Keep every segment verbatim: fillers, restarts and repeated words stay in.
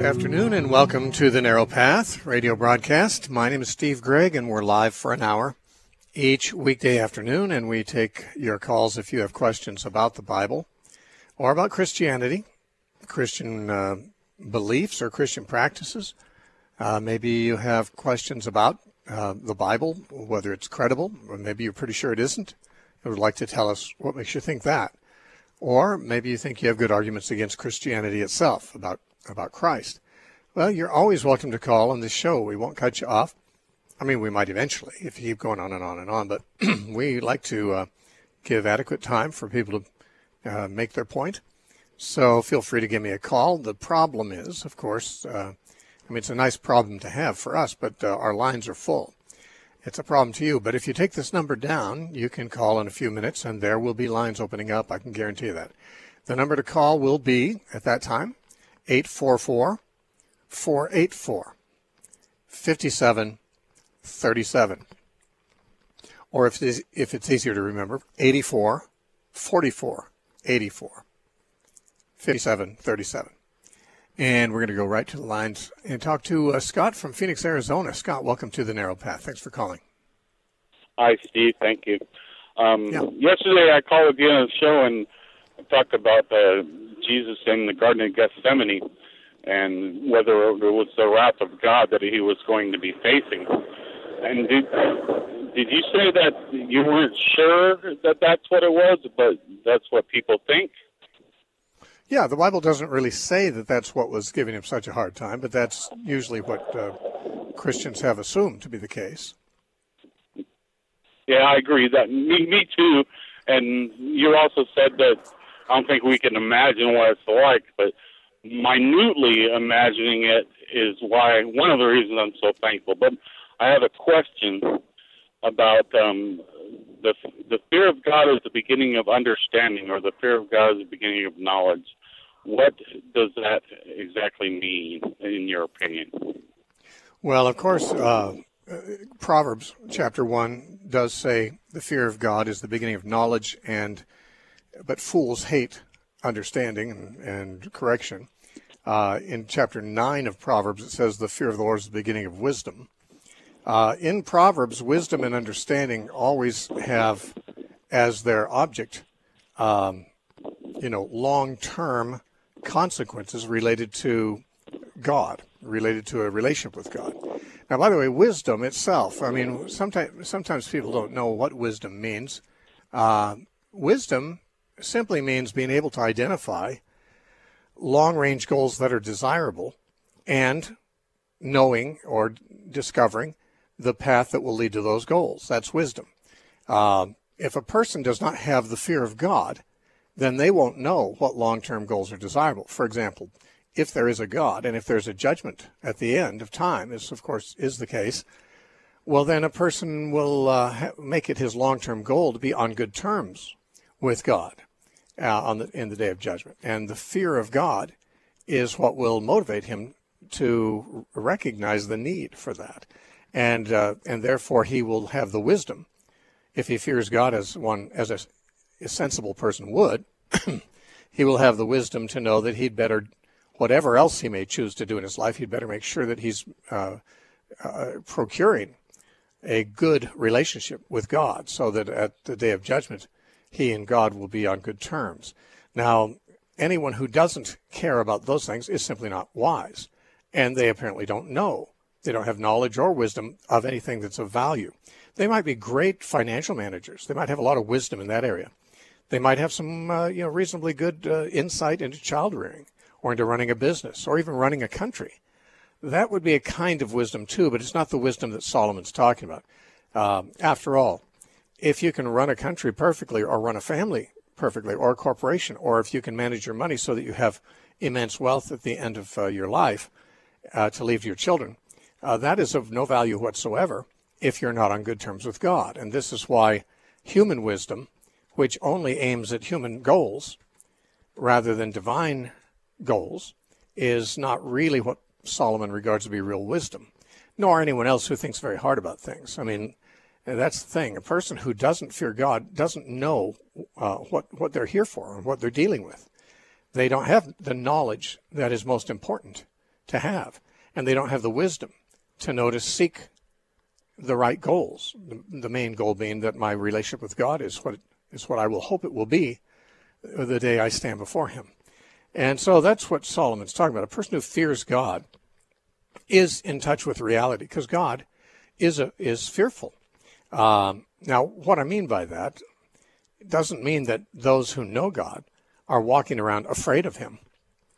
Afternoon and welcome to the Narrow Path radio broadcast. My name is Steve Gregg and we're live for an hour each weekday afternoon, and we take your calls if you have questions about the Bible or about Christianity, Christian uh, beliefs or Christian practices. Uh, maybe you have questions about uh, the Bible, whether it's credible, or maybe you're pretty sure it isn't and would like to tell us what makes you think that. Or maybe you think you have good arguments against Christianity itself, about about Christ. Well, you're always welcome to call on this show. We won't cut you off. I mean, we might eventually if you keep going on and on and on, but we like to uh, give adequate time for people to uh, make their point. So feel free to give me a call. The problem is, of course, uh, I mean, it's a nice problem to have for us, but uh, our lines are full. It's a problem to you. But if you take this number down, you can call in a few minutes, and there will be lines opening up. I can guarantee you that. The number to call will be, at that time, eight four four, four eight four, five seven three seven. Or if it's, if it's easier to remember, eighty-four, forty-four, eighty-four, five seven three seven. And we're going to go right to the lines and talk to uh, Scott from Phoenix, Arizona. Scott, welcome to the Narrow Path. Thanks for calling. Hi, Steve. Thank you. Um, yeah. Yesterday I called at the end of the show and talked about uh, Jesus in the Garden of Gethsemane and whether it was the wrath of God that he was going to be facing. And did, did you say that you weren't sure that that's what it was, but that's what people think? Yeah, the Bible doesn't really say that that's what was giving him such a hard time, but that's usually what uh, Christians have assumed to be the case. Yeah, I agree. That me, me too. And you also said that I don't think we can imagine what it's like, but minutely imagining it is why one of the reasons I'm so thankful. But I have a question about um, the the fear of God is the beginning of understanding, or the fear of God is the beginning of knowledge. What does that exactly mean, in your opinion? Well, of course, uh, Proverbs chapter one does say the fear of God is the beginning of knowledge, and but fools hate understanding and, and correction. Uh, in chapter nine of Proverbs, it says the fear of the Lord is the beginning of wisdom. Uh, in Proverbs, wisdom and understanding always have as their object, um, you know, long-term consequences related to God, related to a relationship with God. Now, by the way, wisdom itself, I mean, sometimes sometimes people don't know what wisdom means. Uh, wisdom simply means being able to identify long-range goals that are desirable and knowing or discovering the path that will lead to those goals. That's wisdom. Uh, if a person does not have the fear of God, then they won't know what long-term goals are desirable. For example, if there is a God and if there's a judgment at the end of time, as of course is the case, well, then a person will uh, ha- make it his long-term goal to be on good terms with God uh, on the, in the day of judgment. And the fear of God is what will motivate him to recognize the need for that. And uh, and therefore he will have the wisdom, if he fears God as one as a, a sensible person would, he will have the wisdom to know that he'd better, whatever else he may choose to do in his life, he'd better make sure that he's uh, uh, procuring a good relationship with God, so that at the day of judgment, he and God will be on good terms. Now, anyone who doesn't care about those things is simply not wise, and they apparently don't know. They don't have knowledge or wisdom of anything that's of value. They might be great financial managers. They might have a lot of wisdom in that area. They might have some, uh, you know, reasonably good uh, insight into child rearing or into running a business or even running a country. That would be a kind of wisdom too, but it's not the wisdom that Solomon's talking about. Um, after all, if you can run a country perfectly or run a family perfectly or a corporation, or if you can manage your money so that you have immense wealth at the end of uh, your life uh, to leave to your children, Uh, that is of no value whatsoever if you're not on good terms with God. And this is why human wisdom, which only aims at human goals rather than divine goals, is not really what Solomon regards to be real wisdom, nor anyone else who thinks very hard about things. I mean, that's the thing. A person who doesn't fear God doesn't know uh, what, what they're here for and what they're dealing with. They don't have the knowledge that is most important to have, and they don't have the wisdom to know to seek the right goals. The, the main goal being that my relationship with God is what is what I will hope it will be the day I stand before Him. And so that's what Solomon's talking about. A person who fears God is in touch with reality, because God is a, is fearful. Um, now, what I mean by that doesn't mean that those who know God are walking around afraid of Him.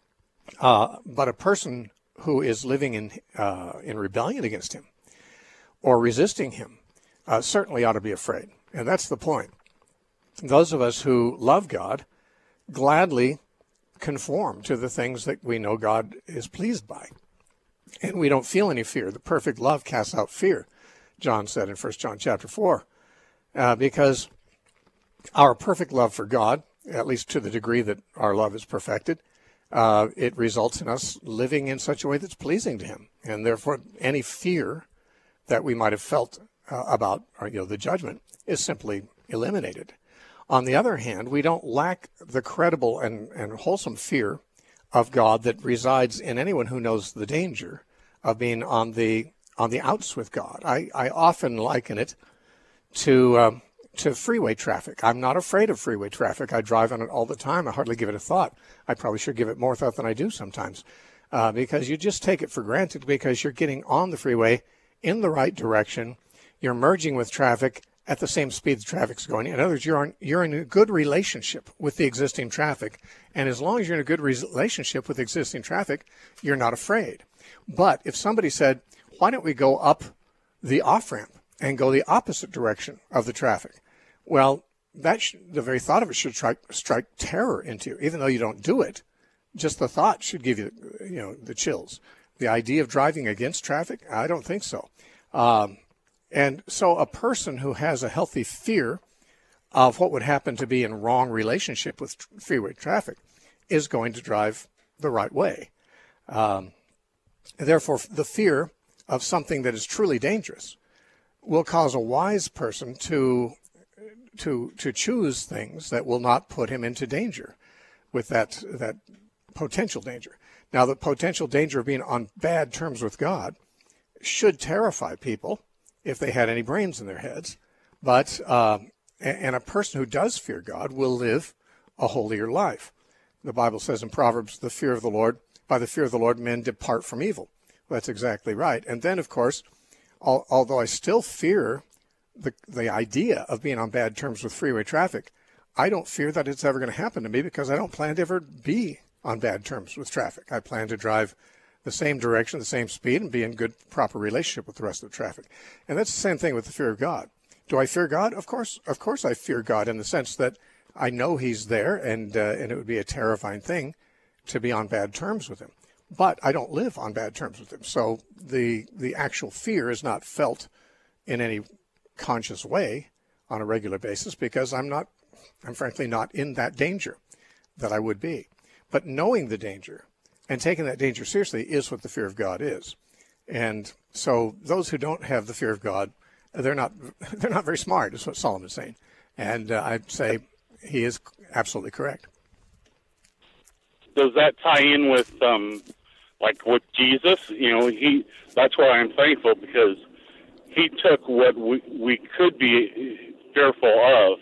Uh, but a person who is living in uh, in rebellion against Him or resisting Him uh, certainly ought to be afraid. And that's the point. Those of us who love God gladly conform to the things that we know God is pleased by. And we don't feel any fear. The perfect love casts out fear, John said in First John chapter four, uh, because our perfect love for God, at least to the degree that our love is perfected, uh, it results in us living in such a way that's pleasing to Him. And therefore, any fear that we might have felt uh, about or, you know, the judgment is simply eliminated. On the other hand, we don't lack the credible and, and wholesome fear of God that resides in anyone who knows the danger of being on the on the outs with God. I, I often liken it to um, to freeway traffic. I'm not afraid of freeway traffic. I drive on it all the time. I hardly give it a thought. I probably should give it more thought than I do sometimes, uh, because you just take it for granted because you're getting on the freeway in the right direction. You're merging with traffic at the same speed the traffic's going. In other words, you're, on, you're in a good relationship with the existing traffic. And as long as you're in a good relationship with existing traffic, you're not afraid. But if somebody said, why don't we go up the off-ramp and go the opposite direction of the traffic? Well, that sh- the very thought of it should strike, strike terror into you, even though you don't do it. Just the thought should give you, you know, the chills. The idea of driving against traffic, I don't think so. Um, And so a person who has a healthy fear of what would happen to be in wrong relationship with freeway traffic is going to drive the right way. Um, therefore, the fear of something that is truly dangerous will cause a wise person to to to choose things that will not put him into danger with that that potential danger. Now, the potential danger of being on bad terms with God should terrify people if they had any brains in their heads. But, uh, and a person who does fear God will live a holier life. The Bible says in Proverbs, the fear of the Lord, by the fear of the Lord, men depart from evil. Well, that's exactly right. And then, of course, al- although I still fear the, the idea of being on bad terms with freeway traffic, I don't fear that it's ever going to happen to me because I don't plan to ever be on bad terms with traffic. I plan to drive the same direction, the same speed, and be in good, proper relationship with the rest of the traffic. And that's the same thing with the fear of God. Do I fear God? Of course, of course I fear God in the sense that I know He's there, and uh, and it would be a terrifying thing to be on bad terms with Him. But I don't live on bad terms with Him. So the the actual fear is not felt in any conscious way on a regular basis because I'm not, I'm frankly not in that danger that I would be. But knowing the danger and taking that danger seriously is what the fear of God is. And so those who don't have the fear of God, they're not they're not very smart, is what Solomon's saying. And uh, I'd say he is absolutely correct. Does that tie in with, um, like, with Jesus? You know, he. That's why I'm thankful, because He took what we, we could be fearful of.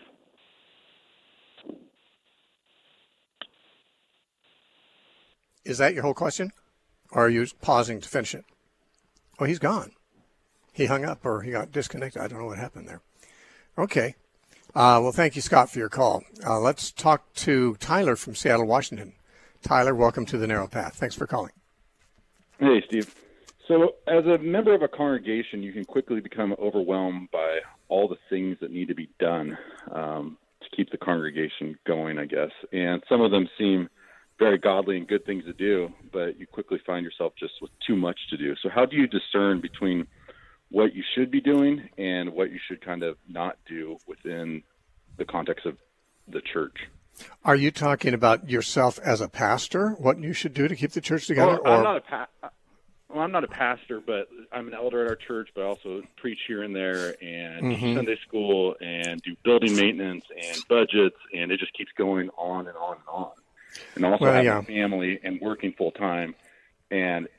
Is that your whole question? Or are you pausing to finish it? Oh, he's gone. He hung up or he got disconnected. I don't know what happened there. Okay. Uh, well, thank you, Scott, for your call. Uh, let's talk to Tyler from Seattle, Washington. Tyler, welcome to The Narrow Path. Thanks for calling. Hey, Steve. So as a member of a congregation, you can quickly become overwhelmed by all the things that need to be done um, to keep the congregation going, I guess. And some of them seem very godly and good things to do, but you quickly find yourself just with too much to do. So how do you discern between what you should be doing and what you should kind of not do within the context of the church? Are you talking about yourself as a pastor, what you should do to keep the church together? Well, I'm or... not a pa- well, I'm not a pastor, but I'm an elder at our church, but I also preach here and there and Mm-hmm. teach Sunday school and do building maintenance and budgets, and it just keeps going on and on and on. And also Well, having yeah. a family and working full time. And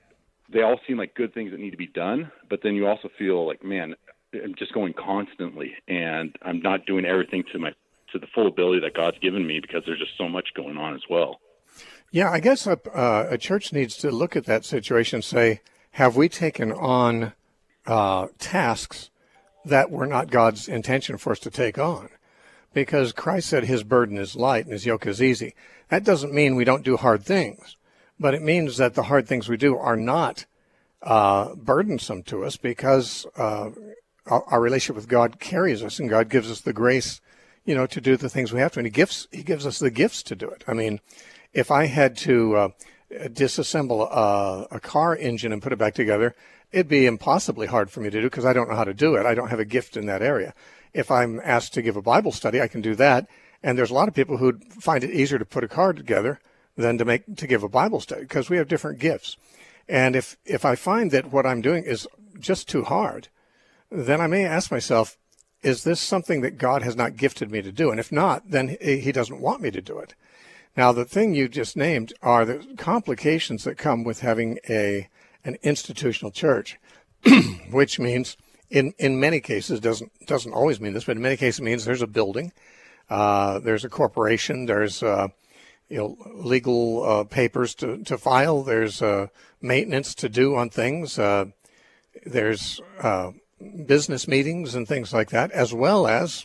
they all seem like good things that need to be done, but then you also feel like, man, I'm just going constantly, and I'm not doing everything to my to the full ability that God's given me because there's just so much going on as well. Yeah, I guess a, uh, a church needs to look at that situation and say, have we taken on uh, tasks that were not God's intention for us to take on? Because Christ said his burden is light and his yoke is easy. That doesn't mean we don't do hard things, but it means that the hard things we do are not uh, burdensome to us because uh, our, our relationship with God carries us, and God gives us the grace, you know, to do the things we have to. And he gives, he gives us the gifts to do it. I mean, if I had to uh, disassemble a, a car engine and put it back together, it'd be impossibly hard for me to do because I don't know how to do it. I don't have a gift in that area. If I'm asked to give a Bible study, I can do that. And there's a lot of people who find it easier to put a car together than to make to give a Bible study because we have different gifts. And if, if I find that what I'm doing is just too hard, then I may ask myself, is this something that God has not gifted me to do? And if not, then he doesn't want me to do it. Now, the thing you just named are the complications that come with having a an institutional church, which means in, in many cases, doesn't doesn't always mean this, but in many cases it means there's a building, uh, there's a corporation, there's uh, you know legal uh, papers to, to file, there's uh, maintenance to do on things, uh, there's uh, business meetings and things like that, as well as,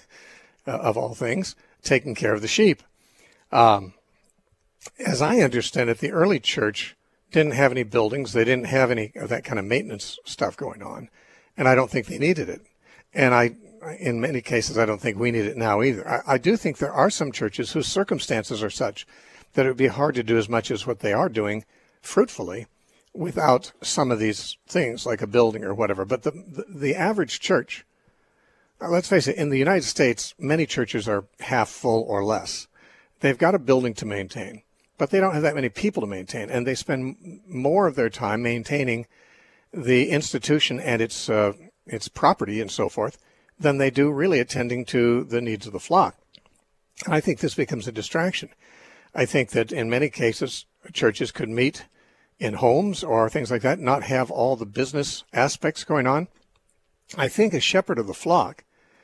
of all things, taking care of the sheep. Um, as I understand it, the early church didn't have any buildings. They didn't have any of that kind of maintenance stuff going on. And I don't think they needed it. And I, in many cases, I don't think we need it now either. I, I do think there are some churches whose circumstances are such that it would be hard to do as much as what they are doing fruitfully without some of these things like a building or whatever. But the, the, the average church, let's face it, in the United States, many churches are half full or less. They've got a building to maintain, but they don't have that many people to maintain, and they spend more of their time maintaining the institution and its uh, its property and so forth than they do really attending to the needs of the flock. And I think this becomes a distraction. I think that in many cases, churches could meet in homes or things like that, not have all the business aspects going on. I think a shepherd of the flock,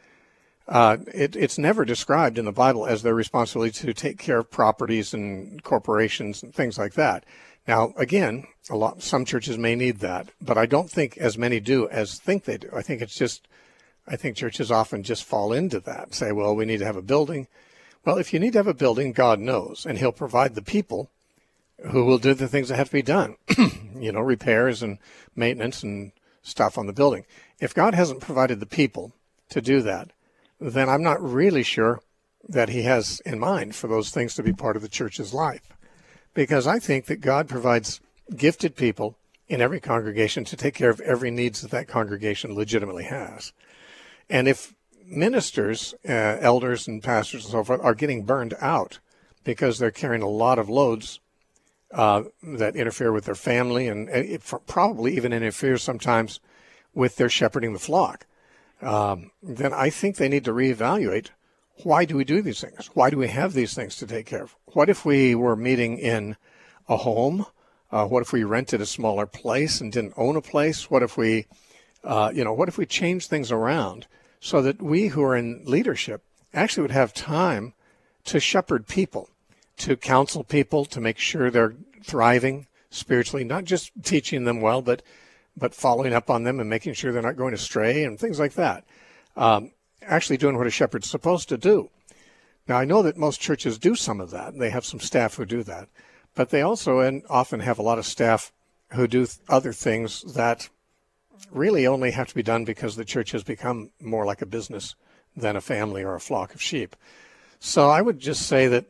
Uh, it, it's never described in the Bible as their responsibility to take care of properties and corporations and things like that. Now, again, a lot, some churches may need that, but I don't think as many do as think they do. I think it's just, I think churches often just fall into that, say, well, we need to have a building. Well, if you need to have a building, God knows, and he'll provide the people who will do the things that have to be done, you know, repairs and maintenance and stuff on the building. If God hasn't provided the people to do that, then I'm not really sure that he has in mind for those things to be part of the church's life. Because I think that God provides gifted people in every congregation to take care of every needs that that congregation legitimately has. And if ministers, uh, elders and pastors and so forth are getting burned out because they're carrying a lot of loads uh, that interfere with their family and it probably even interferes sometimes with their shepherding the flock, Um, then I think they need to reevaluate, why do we do these things? Why do we have these things to take care of? What if we were meeting in a home? Uh, what if we rented a smaller place and didn't own a place? What if we, uh, you know, what if we changed things around so that we who are in leadership actually would have time to shepherd people, to counsel people, to make sure they're thriving spiritually, not just teaching them well, but but following up on them and making sure they're not going astray and things like that. Um, actually doing what a shepherd's supposed to do. Now, I know that most churches do some of that. They have some staff who do that. But they also and often have a lot of staff who do th- other things that really only have to be done because the church has become more like a business than a family or a flock of sheep. So I would just say that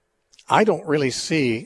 I don't really see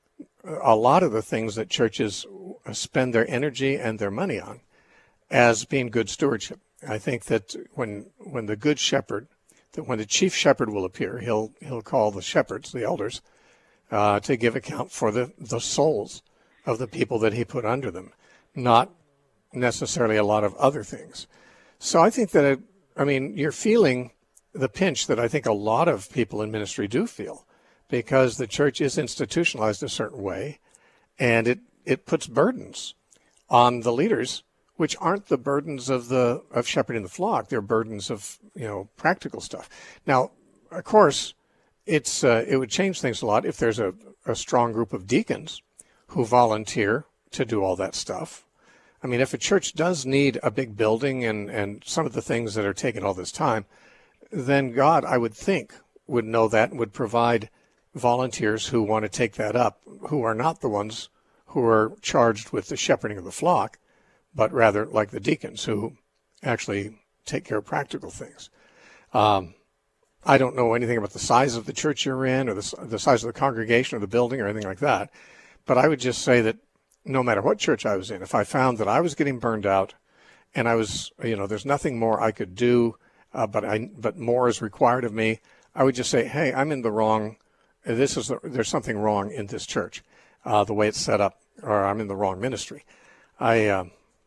a lot of the things that churches spend their energy and their money on as being good stewardship. I think that when when the good shepherd, that when the chief shepherd will appear, he'll he'll call the shepherds, the elders, uh, to give account for the, the souls of the people that he put under them, not necessarily a lot of other things. So I think that, it, I mean, you're feeling the pinch that I think a lot of people in ministry do feel, because the church is institutionalized a certain way, and it, it puts burdens on the leaders, which aren't the burdens of the of shepherding the flock. They're burdens of, you know, practical stuff. Now, of course, it's uh, it would change things a lot if there's a, a strong group of deacons who volunteer to do all that stuff. I mean, if a church does need a big building and, and some of the things that are taking all this time, then God, I would think, would know that and would provide volunteers who want to take that up, who are not the ones who are charged with the shepherding of the flock, but rather like the deacons who actually take care of practical things. Um, I don't know anything about the size of the church you're in or the, the size of the congregation or the building or anything like that, but I would just say that no matter what church I was in, if I found that I was getting burned out and I was, you know, there's nothing more I could do, uh, but I, but more is required of me, I would just say, hey, I'm in the wrong, this is, there's something wrong in this church, uh, the way it's set up, or I'm in the wrong ministry. I, uh,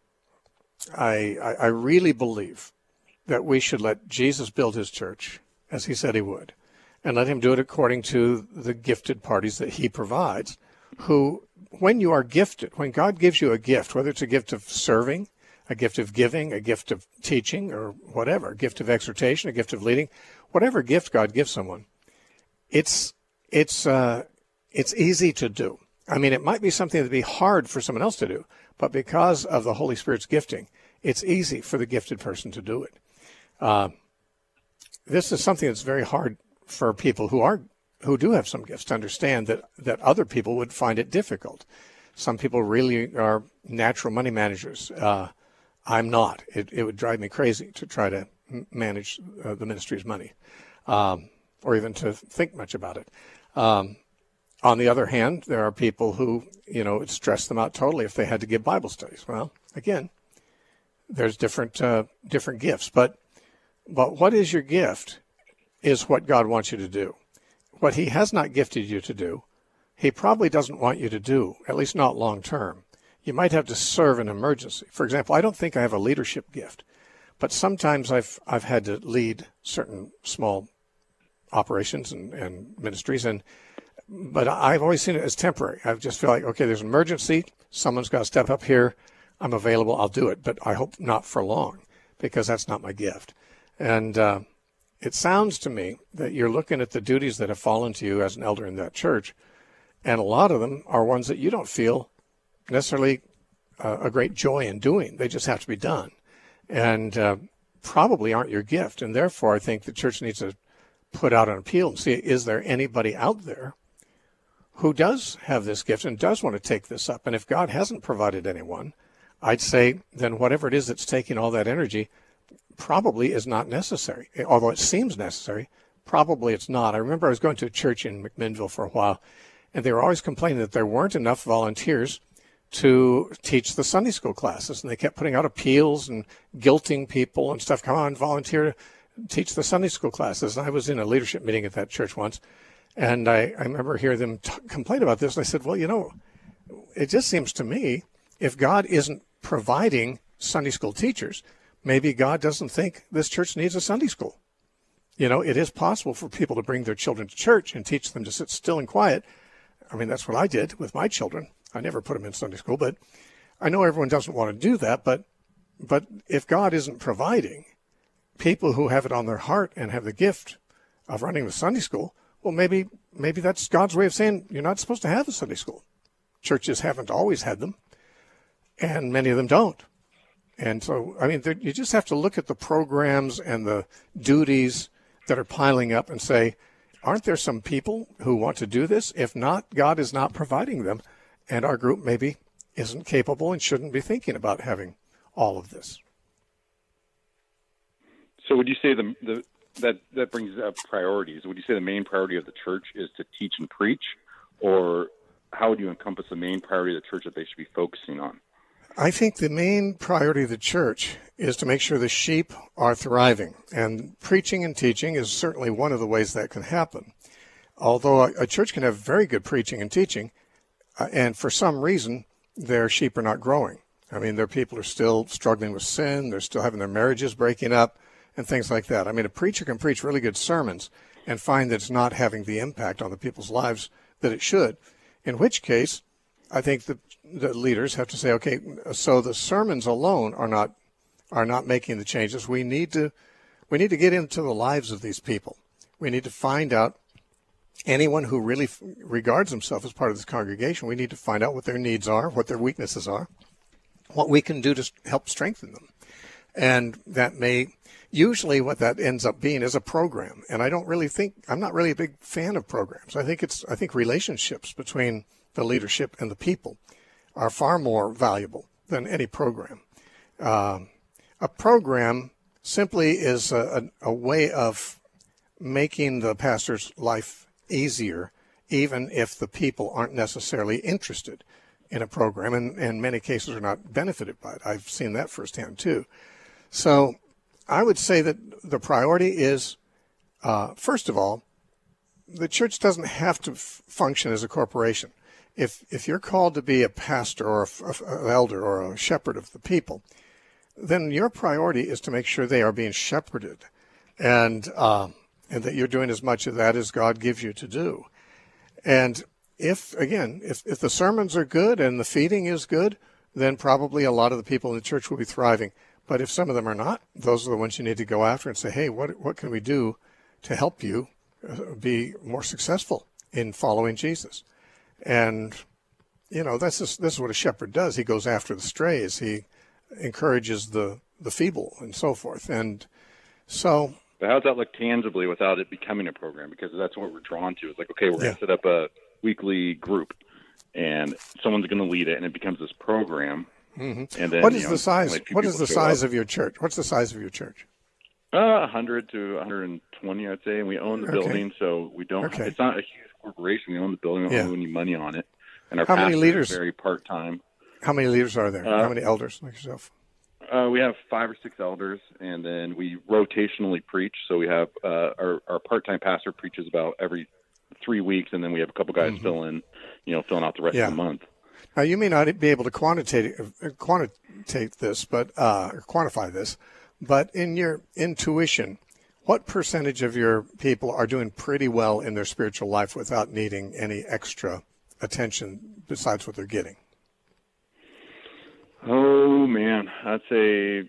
I, I really believe that we should let Jesus build his church as he said he would, and let him do it according to the gifted parties that he provides, who, when you are gifted, when God gives you a gift, whether it's a gift of serving, a gift of giving, a gift of teaching, or whatever, a gift of exhortation, a gift of leading, whatever gift God gives someone, it's it's uh, it's easy to do. I mean, it might be something that'd be hard for someone else to do, but because of the Holy Spirit's gifting, it's easy for the gifted person to do it. Uh, this is something that's very hard for people who are who do have some gifts to understand, that, that other people would find it difficult. Some people really are natural money managers. Uh, I'm not. It, it would drive me crazy to try to manage uh, the ministry's money, um, or even to think much about it. Um, on the other hand, there are people who, you know, it stressed them out totally if they had to give Bible studies. Well, again, there's different uh, different gifts, but but what is your gift is what God wants you to do. What he has not gifted you to do, he probably doesn't want you to do, at least not long term. You might have to serve an emergency. For example, I don't think I have a leadership gift, but sometimes I've I've had to lead certain small operations and, and ministries, and but I've always seen it as temporary. I just feel like, okay, there's an emergency, someone's got to step up here, I'm available, I'll do it, but I hope not for long, because that's not my gift. And uh, it sounds to me that you're looking at the duties that have fallen to you as an elder in that church, and a lot of them are ones that you don't feel necessarily uh, a great joy in doing. They just have to be done, and uh, probably aren't your gift. And therefore, I think the church needs to put out an appeal and see, is there anybody out there who does have this gift and does want to take this up? And if God hasn't provided anyone, I'd say then whatever it is that's taking all that energy probably is not necessary. Although it seems necessary, probably it's not. I remember I was going to a church in McMinnville for a while, and they were always complaining that there weren't enough volunteers to teach the Sunday school classes. And they kept putting out appeals and guilting people and stuff. Come on, volunteer to teach the Sunday school classes. And I was in a leadership meeting at that church once, and I, I remember hearing them t- complain about this. And I said, well, you know, it just seems to me, if God isn't providing Sunday school teachers, maybe God doesn't think this church needs a Sunday school. You know, it is possible for people to bring their children to church and teach them to sit still and quiet. I mean, that's what I did with my children. I never put them in Sunday school, but I know everyone doesn't want to do that. But but if God isn't providing people who have it on their heart and have the gift of running the Sunday school, well, maybe maybe that's God's way of saying you're not supposed to have a Sunday school. Churches haven't always had them, and many of them don't. And so, I mean, there, you just have to look at the programs and the duties that are piling up and say, aren't there some people who want to do this? If not, God is not providing them, and our group maybe isn't capable and shouldn't be thinking about having all of this. So would you say the, the that, that brings up priorities? Would you say the main priority of the church is to teach and preach, or how would you encompass the main priority of the church that they should be focusing on? I think the main priority of the church is to make sure the sheep are thriving, and preaching and teaching is certainly one of the ways that can happen. Although a, a church can have very good preaching and teaching, uh, and for some reason their sheep are not growing. I mean, their people are still struggling with sin, they're still having their marriages breaking up, and things like that. I mean, a preacher can preach really good sermons and find that it's not having the impact on the people's lives that it should, in which case I think the the leaders have to say, okay, so the sermons alone are not are not making the changes. We need to we need to get into the lives of these people. We need to find out anyone who really regards himself as part of this congregation. We need to find out what their needs are, what their weaknesses are, what we can do to help strengthen them. And that may, usually what that ends up being is a program. And I don't really think, I'm not really a big fan of programs. I think it's, I think relationships between the leadership and the people are far more valuable than any program. Um, a program simply is a, a, a way of making the pastor's life easier, even if the people aren't necessarily interested in a program, and in many cases are not benefited by it. I've seen that firsthand too. So I would say that the priority is, uh, first of all, the church doesn't have to f- function as a corporation. If if you're called to be a pastor or an elder or a shepherd of the people, then your priority is to make sure they are being shepherded, and uh, and that you're doing as much of that as God gives you to do. And if, again, if, if the sermons are good and the feeding is good, then probably a lot of the people in the church will be thriving. But if some of them are not, those are the ones you need to go after and say, hey, what what can we do to help you be more successful in following Jesus? And, you know, that's just, this is what a shepherd does. He goes after the strays. He encourages the, the feeble and so forth. And so... But how does that look tangibly without it becoming a program? Because that's what we're drawn to. It's like, okay, we're yeah. going to set up a weekly group, and someone's going to lead it, and it becomes this program. Mm-hmm. And then, what is you know, the size? like What is the size up. of your church? What's the size of your church? Uh, one hundred to one hundred twenty, I'd say. And we own the Okay. building, so we don't. Okay. It's not a huge corporation. We own the building. We don't Yeah. owe any money on it. And our How many pastor leaders? is very part time. How many leaders are there? Uh, How many elders like yourself? Uh, we have five or six elders, and then we rotationally preach. So we have uh, our, our part-time pastor preaches about every three weeks, and then we have a couple guys Mm-hmm. fill in, you know, filling out the rest Yeah. of the month. Now, you may not be able to quantitate quantitate this, but uh, or quantify this, but in your intuition, what percentage of your people are doing pretty well in their spiritual life without needing any extra attention besides what they're getting? Oh, man, I'd say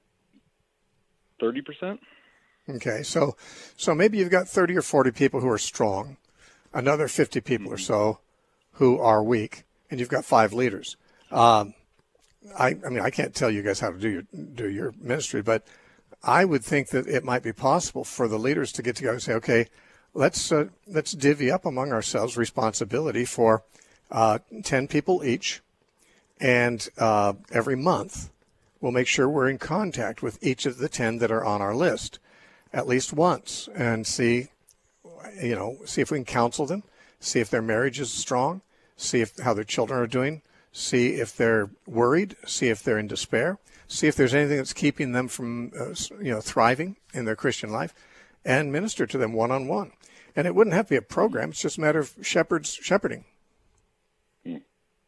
thirty percent. Okay, so so maybe you've got thirty or forty people who are strong, another fifty people or so who are weak, and you've got five leaders. Um, I, I mean, I can't tell you guys how to do your do your ministry, but I would think that it might be possible for the leaders to get together and say, okay, let's uh, let's divvy up among ourselves responsibility for uh, ten people each, and uh, every month we'll make sure we're in contact with each of the ten that are on our list at least once, and see, you know, see if we can counsel them, see if their marriage is strong, see if how their children are doing, see if they're worried, see if they're in despair, see if there's anything that's keeping them from, uh, you know, thriving in their Christian life, and minister to them one-on-one. And it wouldn't have to be a program. It's just a matter of shepherds shepherding. Hmm.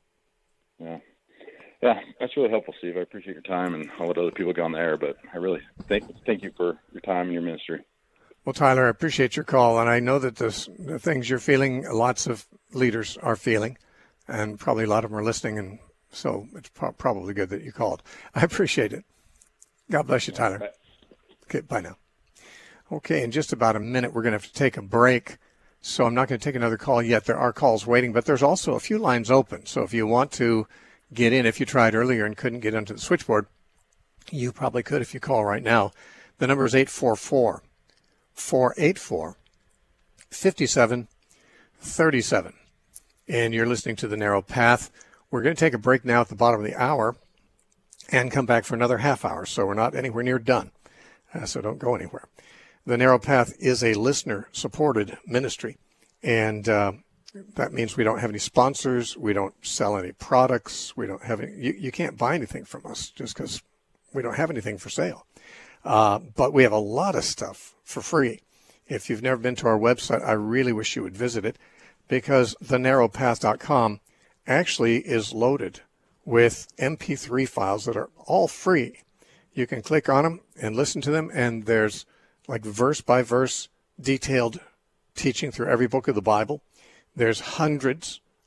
Yeah. Yeah, that's really helpful, Steve. I appreciate your time, and I'll let other people go on the air, but I really thank thank you for your time and your ministry. Well, Tyler, I appreciate your call, and I know that this, the things you're feeling, lots of leaders are feeling, and probably a lot of them are listening, and so it's pro- probably good that you called. I appreciate it. God bless you, Tyler. Bye. Okay, bye now. Okay, in just about a minute, we're going to have to take a break, so I'm not going to take another call yet. There are calls waiting, but there's also a few lines open, so if you want to get in, if you tried earlier and couldn't get onto the switchboard, you probably could if you call right now. The number is eight four four, four eight four, five seven three seven. And you're listening to The Narrow Path. We're going to take a break now at the bottom of the hour and come back for another half hour, so we're not anywhere near done. Uh, so don't go anywhere. The Narrow Path is a listener-supported ministry, and uh, that means we don't have any sponsors, we don't sell any products, we don't have any, you, you can't buy anything from us just because we don't have anything for sale. Uh, but we have a lot of stuff for free. If you've never been to our website, I really wish you would visit it, because the narrow path dot com actually is loaded with M P three files that are all free. You can click on them and listen to them, and there's like verse by verse detailed teaching through every book of the Bible. There's hundreds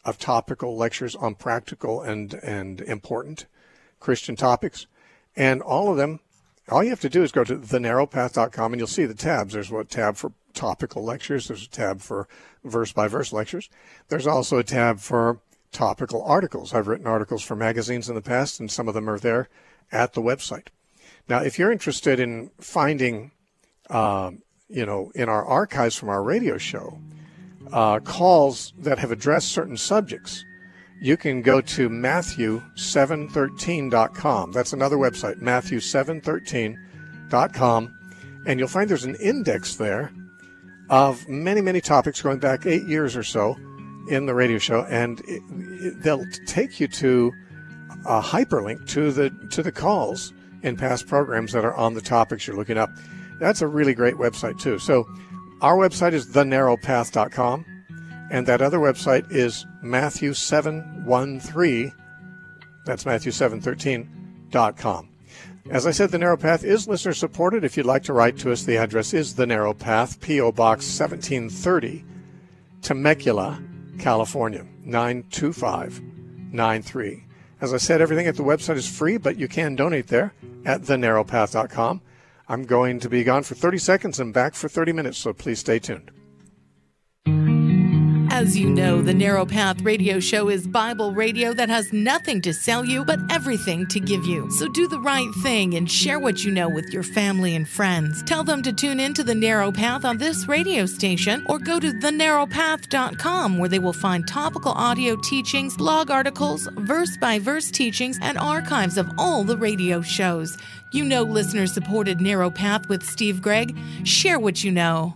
of topical lectures on practical and, and important Christian topics. And all of them, all you have to do is go to the narrow path dot com and you'll see the tabs. There's a tab for topical lectures. There's a tab for verse-by-verse lectures. There's also a tab for topical articles. I've written articles for magazines in the past, and some of them are there at the website. Now, if you're interested in finding, uh, you know, in our archives from our radio show, uh, calls that have addressed certain subjects, you can go to Matthew seven thirteen dot com. That's another website, Matthew seven thirteen dot com, and you'll find there's an index there of many, many topics going back eight years or so in the radio show, and it, it, they'll take you to a hyperlink to the to the calls in past programs that are on the topics you're looking up. That's a really great website too. So our website is the narrow path dot com, and that other website is Matthew seven thirteen. That's Matthew seven thirteen dot com. As I said, The Narrow Path is listener supported. If you'd like to write to us, the address is The Narrow Path, P O Box seventeen thirty, Temecula, California, nine two five nine three. As I said, everything at the website is free, but you can donate there at the narrow path dot com. I'm going to be gone for thirty seconds and back for thirty minutes, so please stay tuned. As you know, the Narrow Path Radio Show is Bible radio that has nothing to sell you, but everything to give you. So do the right thing and share what you know with your family and friends. Tell them to tune in to The Narrow Path on this radio station, or go to the narrow path dot com, where they will find topical audio teachings, blog articles, verse-by-verse teachings, and archives of all the radio shows. You know listener-supported Narrow Path with Steve Gregg. Share what you know.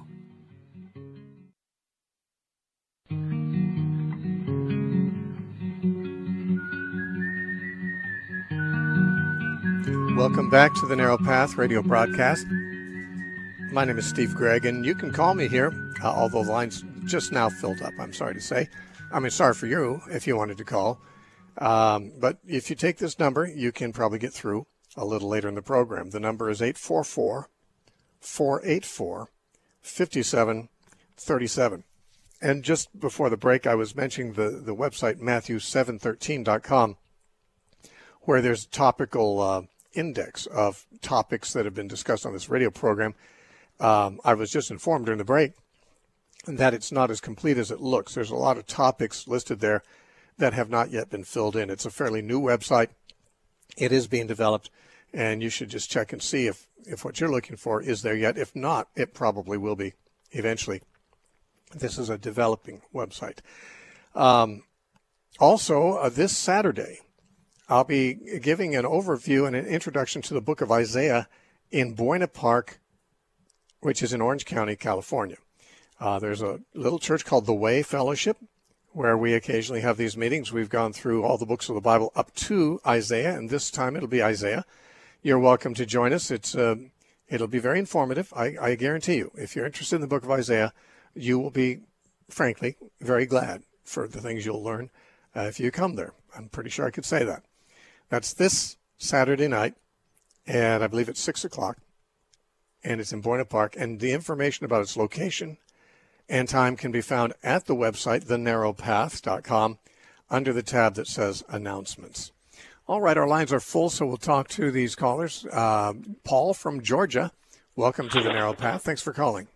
Welcome back to the Narrow Path radio broadcast. My name is Steve Gregg, and you can call me here, uh, although the line's just now filled up, I'm sorry to say. I mean, sorry for you if you wanted to call. Um, but if you take this number, you can probably get through a little later in the program. The number is eight four four, four eight four, five seven three seven. And just before the break, I was mentioning the, the website, Matthew seven thirteen dot com, where there's topical uh, index of topics that have been discussed on this radio program. Um, I was just informed during the break that it's not as complete as it looks. There's a lot of topics listed there that have not yet been filled in. It's a fairly new website. It is being developed, and you should just check and see if, if what you're looking for is there yet. If not, it probably will be eventually. This is a developing website. Um, also, uh, this Saturday, I'll be giving an overview and an introduction to the book of Isaiah in Buena Park, which is in Orange County, California. Uh, there's a little church called The Way Fellowship, where we occasionally have these meetings. We've gone through all the books of the Bible up to Isaiah, and this time it'll be Isaiah. You're welcome to join us. It's uh, it'll be very informative. I, I guarantee you, if you're interested in the book of Isaiah, you will be, frankly, very glad for the things you'll learn uh, if you come there. I'm pretty sure I could say that. That's this Saturday night, and I believe it's six o'clock, and it's in Buena Park. And the information about its location and time can be found at the website, the narrow path dot com, under the tab that says Announcements. All right, our lines are full, so we'll talk to these callers. Uh, Paul from Georgia, welcome to the Narrow Path. Thanks for calling.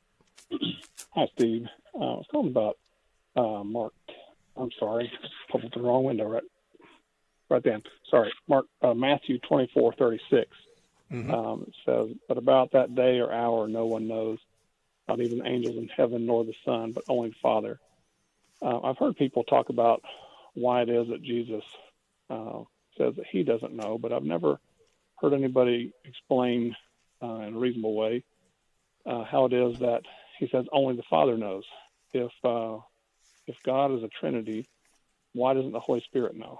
Hi, Steve. Uh, I was calling about uh, Mark. I'm sorry, pulled the wrong window right, right then. Sorry, Mark. Uh, Matthew twenty-four thirty-six. Mm-hmm. Um, it says, "But about that day or hour, no one knows, not even the angels in heaven nor the Son, but only the Father." Uh, I've heard people talk about why it is that Jesus uh, says that he doesn't know, but I've never heard anybody explain uh, in a reasonable way uh, how it is that he says only the Father knows. If uh, if God is a Trinity, why doesn't the Holy Spirit know?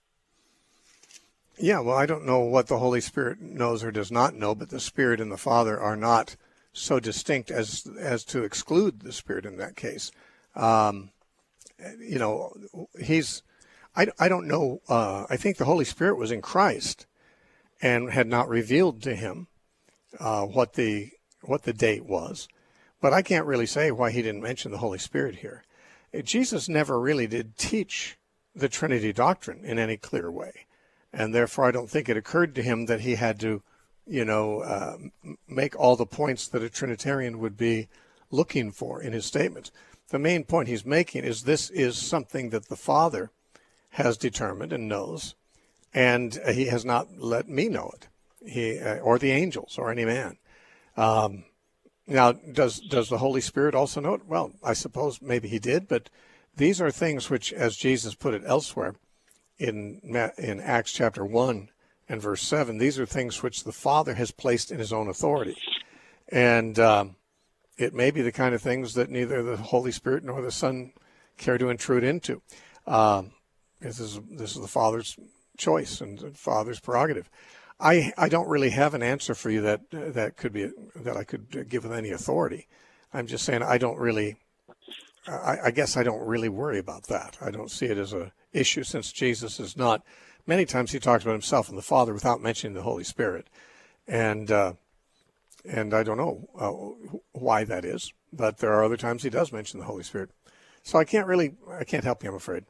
Yeah, well, I don't know what the Holy Spirit knows or does not know, but the Spirit and the Father are not so distinct as as to exclude the Spirit in that case. Um, you know, he's, I, I don't know, uh, I think the Holy Spirit was in Christ and had not revealed to him uh, what the what the date was. But I can't really say why he didn't mention the Holy Spirit here. Jesus never really did teach the Trinity doctrine in any clear way. And therefore, I don't think it occurred to him that he had to, you know, uh, make all the points that a Trinitarian would be looking for in his statements. The main point he's making is this is something that the Father has determined and knows, and he has not let me know it, he uh, or the angels or any man. Um, now, does does the Holy Spirit also know it? Well, I suppose maybe he did, but these are things which, as Jesus put it elsewhere in in Acts chapter one and verse seven, these are things which the Father has placed in his own authority. And um, it may be the kind of things that neither the Holy Spirit nor the Son care to intrude into. Um, this is this is the Father's choice and the Father's prerogative. I I don't really have an answer for you that uh, that could be that I could give with any authority. I'm just saying I don't really. I, I guess I don't really worry about that. I don't see it as a issue, since Jesus is not. Many times he talks about himself and the Father without mentioning the Holy Spirit, and uh, and I don't know uh, why that is, but there are other times he does mention the Holy Spirit. So I can't really, I can't help you, I'm afraid.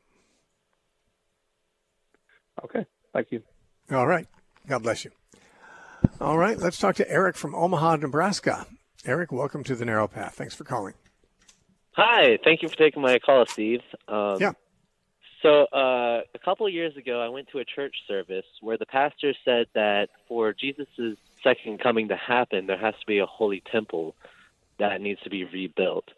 Okay, thank you. All right, God bless you. All right, let's talk to Eric from Omaha, Nebraska. Eric, welcome to the Narrow Path. Thanks for calling. Hi, thank you for taking my call, Steve. Um, yeah. So uh, a couple of years ago, I went to a church service where the pastor said that for Jesus' second coming to happen, there has to be a holy temple that needs to be rebuilt.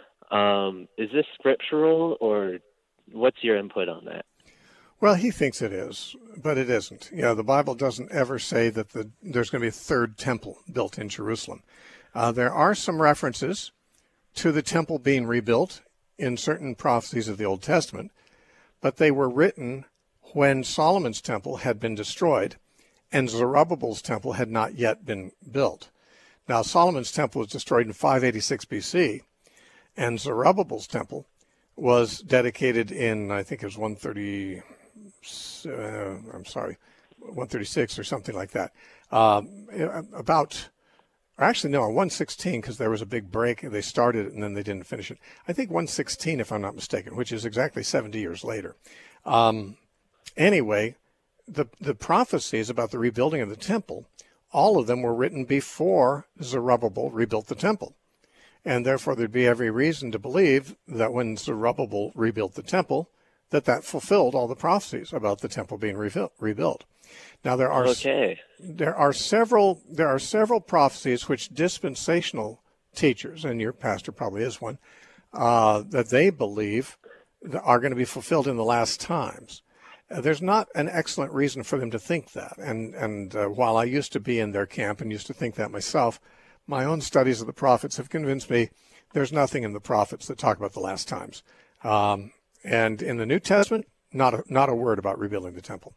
Um, is this scriptural, or what's your input on that? Well, he thinks it is, but it isn't. You know, the Bible doesn't ever say that the, there's going to be a third temple built in Jerusalem. Uh, there are some references to the temple being rebuilt in certain prophecies of the Old Testament, but they were written when Solomon's temple had been destroyed and Zerubbabel's temple had not yet been built. Now, Solomon's temple was destroyed in five eighty-six B C, and Zerubbabel's temple was dedicated in, I think it was one thirty, uh, I'm sorry, one thirty-six or something like that. Um, about, or actually, no, one sixteen, because there was a big break. They started it and then they didn't finish it. I think one sixteen, if I'm not mistaken, which is exactly seventy years later. Um, anyway, the the prophecies about the rebuilding of the temple, all of them were written before Zerubbabel rebuilt the temple. And therefore, there'd be every reason to believe that when Zerubbabel rebuilt the temple, that that fulfilled all the prophecies about the temple being rebuilt. Now, there are okay. there are several there are several prophecies which dispensational teachers, and your pastor probably is one, uh, that they believe are going to be fulfilled in the last times. Uh, there's not an excellent reason for them to think that. And and uh, while I used to be in their camp and used to think that myself, my own studies of the prophets have convinced me there's nothing in the prophets that talk about the last times. Um, and in the New Testament, not a, not a word about rebuilding the temple.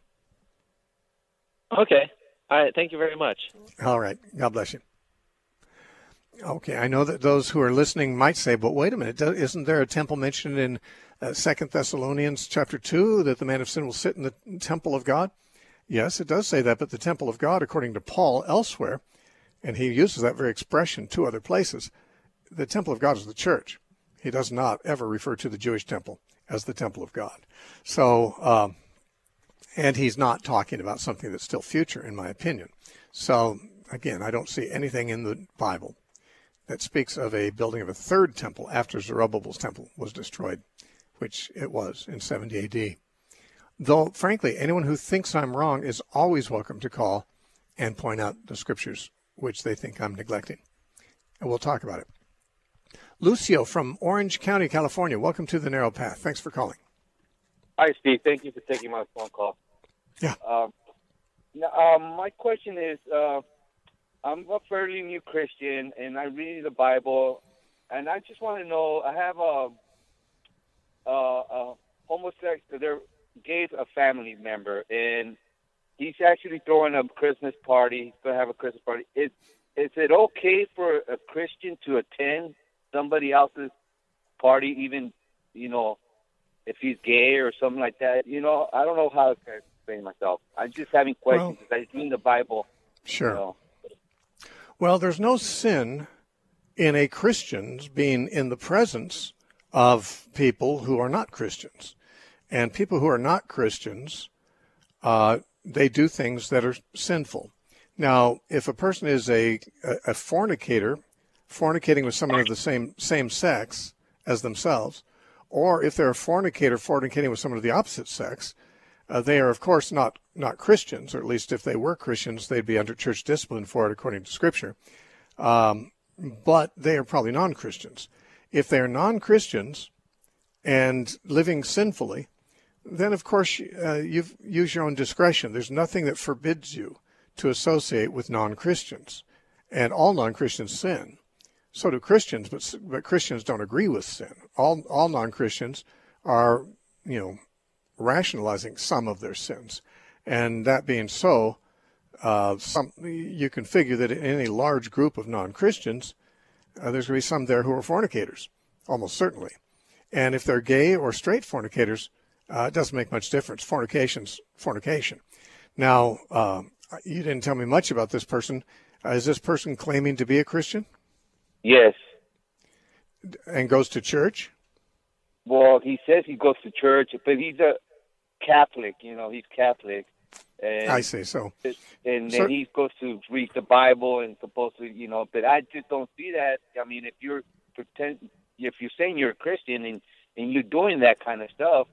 Okay. All right. Thank you very much. All right. God bless you. Okay. I know that those who are listening might say, but wait a minute, isn't there a temple mentioned in uh, Second Thessalonians chapter two that the man of sin will sit in the temple of God? Yes, it does say that, but the temple of God, according to Paul elsewhere, and he uses that very expression two other places, the temple of God is the church. He does not ever refer to the Jewish temple as the temple of God. So, um, and he's not talking about something that's still future, in my opinion. So, again, I don't see anything in the Bible that speaks of a building of a third temple after Zerubbabel's temple was destroyed, which it was in seventy A D. Though, frankly, anyone who thinks I'm wrong is always welcome to call and point out the scriptures which they think I'm neglecting. And we'll talk about it. Lucio from Orange County, California. Welcome to the Narrow Path. Thanks for calling. Hi, Steve. Thank you for taking my phone call. Yeah. Um, now, um, my question is, uh, I'm a fairly new Christian, and I read the Bible, and I just want to know, I have a, a, a homosexual, they're gay, a family member, and he's actually throwing a Christmas party. He's going to have a Christmas party. Is, is it okay for a Christian to attend somebody else's party, even, you know, if he's gay or something like that? You know, I don't know how to explain myself. I'm just having questions. Well, I read the Bible. Sure. You know. Well, there's no sin in a Christian's being in the presence of people who are not Christians. And people who are not Christians, uh, they do things that are sinful. Now, if a person is a, a, a fornicator, fornicating with someone of the same same sex as themselves, or if they're a fornicator fornicating with someone of the opposite sex, uh, they are, of course, not, not Christians, or at least if they were Christians, they'd be under church discipline for it according to Scripture. Um, but they are probably non-Christians. If they're non-Christians and living sinfully, then, of course, uh, you use your own discretion. There's nothing that forbids you to associate with non-Christians. And all non-Christians sin. So do Christians, but but Christians don't agree with sin. All all non-Christians are, you know, rationalizing some of their sins. And that being so, uh, some you can figure that in any large group of non-Christians, uh, there's going to be some there who are fornicators, almost certainly. And if they're gay or straight fornicators, uh, it doesn't make much difference. Fornication's fornication. Now, uh, you didn't tell me much about this person. Uh, is this person claiming to be a Christian? Yes. And goes to church? Well, he says he goes to church, but he's a Catholic. You know, he's Catholic. And, I see. So, and so, then he goes to read the Bible and supposed to, you know. But I just don't see that. I mean, if you're pretend, if you're saying you're a Christian and and you're doing that kind of stuff,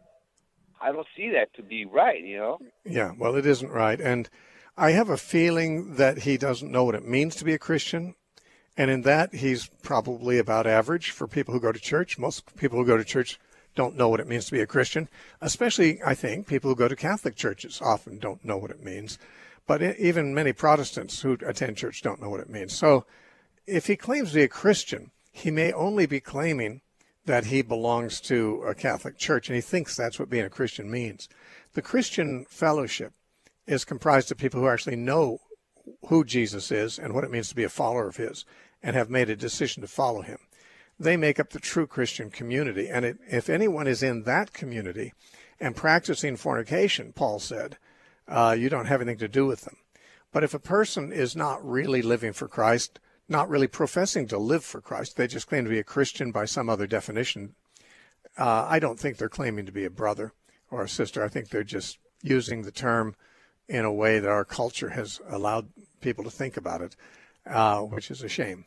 I don't see that to be right. You know. Yeah. Well, it isn't right, and I have a feeling that he doesn't know what it means to be a Christian. And in that, he's probably about average for people who go to church. Most people who go to church don't know what it means to be a Christian, especially, I think, people who go to Catholic churches often don't know what it means. But even many Protestants who attend church don't know what it means. So if he claims to be a Christian, he may only be claiming that he belongs to a Catholic church, and he thinks that's what being a Christian means. The Christian fellowship is comprised of people who actually know who Jesus is and what it means to be a follower of his and have made a decision to follow him. They make up the true Christian community. And it, if anyone is in that community and practicing fornication, Paul said, uh, you don't have anything to do with them. But if a person is not really living for Christ, not really professing to live for Christ, they just claim to be a Christian by some other definition, uh, I don't think they're claiming to be a brother or a sister. I think they're just using the term in a way that our culture has allowed people to think about it, uh, which is a shame.